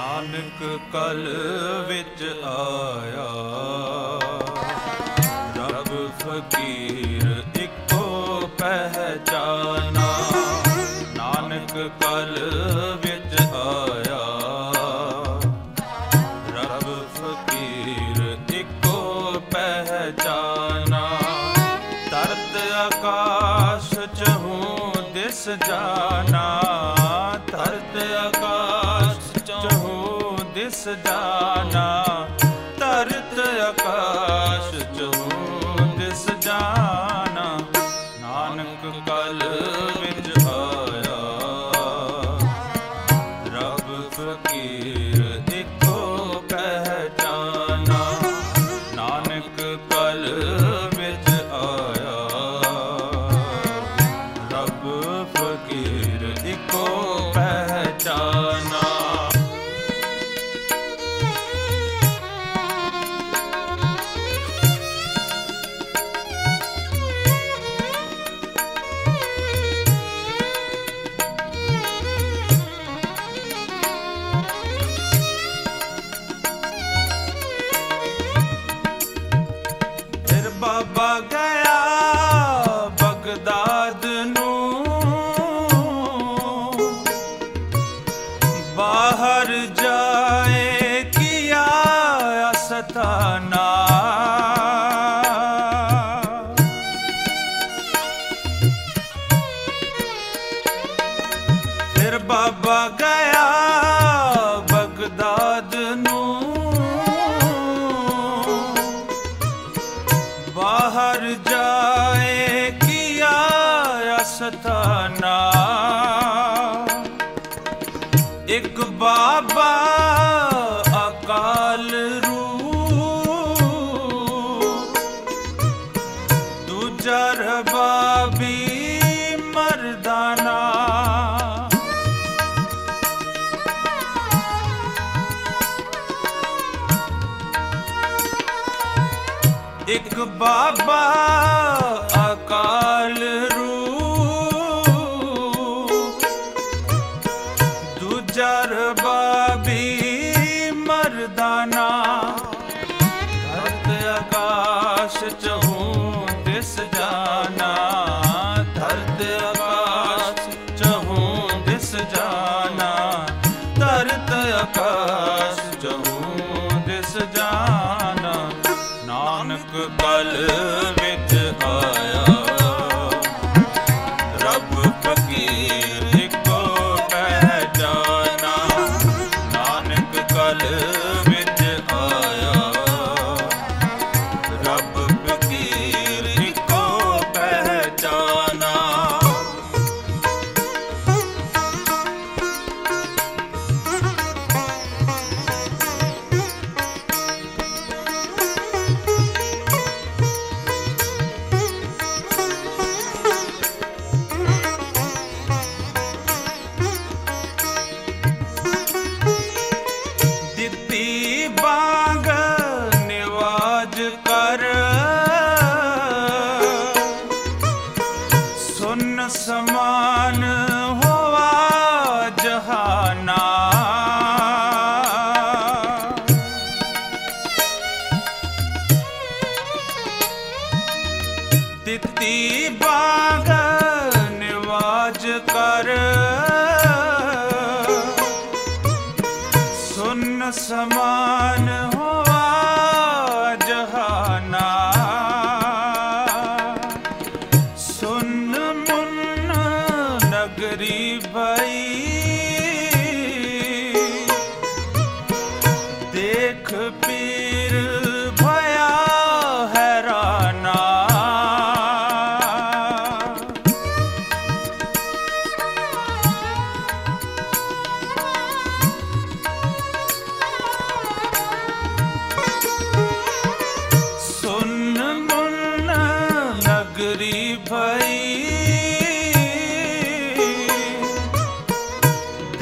ਨਾਨਕ ਕਲ ਵਿੱਚ ਆਇਆ, ਰਬ ਫਕੀਰ ਇੱਕੋ ਪਹਿਚਾਨਾ। ਨਾਨਕ ਕਲ ਵਿੱਚ ਆਇਆ, ਰਬ ਫਕੀਰ ਇੱਕੋ ਪਹਿਚਾਨਾ। ਤਰਤ ਆਕਾਸ਼ ਚਹੂੰ ਦਿਸ ਜਾਨਾ, ਤਰਤ ਆਕਾਸ਼ ਚਹੂੰ ਦਿਸ ਜਾਨਾ। ਤਰਤ ਆਕਾਸ਼ ਚਹੂੰ ਦਿਸ ਜਾਨਾ। ਨਾਨਕ ਕਲ ਵਿੱਚ ਆਇਆ, ਰਬ ਫਕੀਰ ਇੱਕੋ ਪਹਿਚਾਨਾ। ਨਾਨਕ ਕਲ ਵਿੱਚ ਆਇਆ, ਰਬ ਫਕੀਰ ਇੱਕੋ ਪਹਿਚਾਨਾ। ਬਾਬਾ ਗਿਆ ਬਗਦਾਦ ਨੂੰ, ਬਾਹਰ ਜਾਏ ਕੀਆ ਅਸਥਾਨਾ। ਫਿਰ ਬਾਬਾ ਗਿਆ ਬਗਦਾਦ ਨੂੰ, ਬਾਹਰ ਜਾਏ ਕੀਆ ਅਸਥਾਨਾ। ਇੱਕ ਬਾਬਾ ਅਕਾਲ ਰੂਪ, ਦੂਜਾ ਰਬਾਬੀ ਮਰਦਾਨਾ। ਇੱਕ ਬਾਬਾ ਅਕਾਲ ਰੂਪ, ਦੂਜਾ ਰਬਾਬੀ ਮਰਦਾਨਾ। ਧਰਤ ਆਕਾਸ਼ ਚਹੂੰ ਦਿਸ ਜਾਨਾ, ਧਰਤ ਆਕਾਸ਼ ਚਹੂੰ ਦਿਸ ਜਾਨਾ। ਧਰਤ ਆਕਾਸ਼ ਚਹੂੰ ਦਿਸ ਜਾਨਾ। ਨਾਨਕ ਕਲ ਵਿੱਚ ਆਇਆ, ਰਬ ਫਕੀਰ ਇੱਕੋ ਪਹਿਚਾਨਾ। ਨਾਨਕ ਕਲ ਵਿੱਚ ਆਇਆ, ਰਬ ਫਕੀਰ ਇੱਕੋ ਪਹਿਚਾਨਾ। ਦਿੱਤੀ ਬਾਂਗ ਨਿਵਾਜ ਕਰ, ਸੁਨ ਸਮਾਨ ਹੋਵਾ ਜਹਾਨਾ। ਦਿੱਤੀ ਬਾਂਗ ਨਿਵਾਜ ਕਰ, ਸੁਨ ਸਮਾਨ ਹੋਵਾ ਜਹਾਨਾ। ਸੁਨ ਮੁਨ ਨਗਰੀ ਭਈ, ਦੇਖ ਪੀਰ ਭਇਆ ਹੈਰਾਨਾ। ਸੁਨ ਮੁਨ ਨਗਰੀ ਭਈ,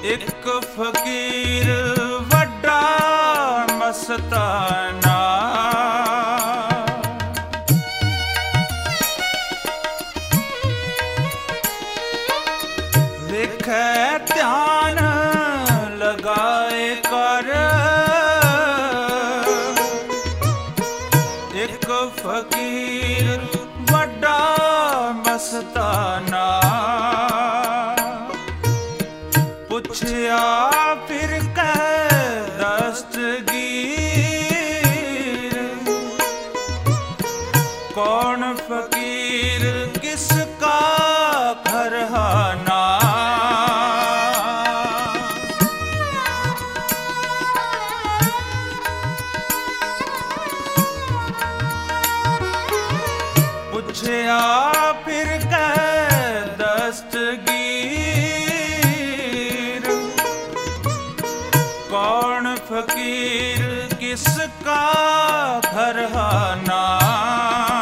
एक फकीर वड्डा मस्ताना, वेखे ध्यान लगाए कर, एक फकीर वड्डा मस्ताना। पूछया फिर कह दस्तगीर, कौन फकीर किसका घरहाना। पूछया फिर कह दस्तगीर, कौन फकीर किसका घरहाना।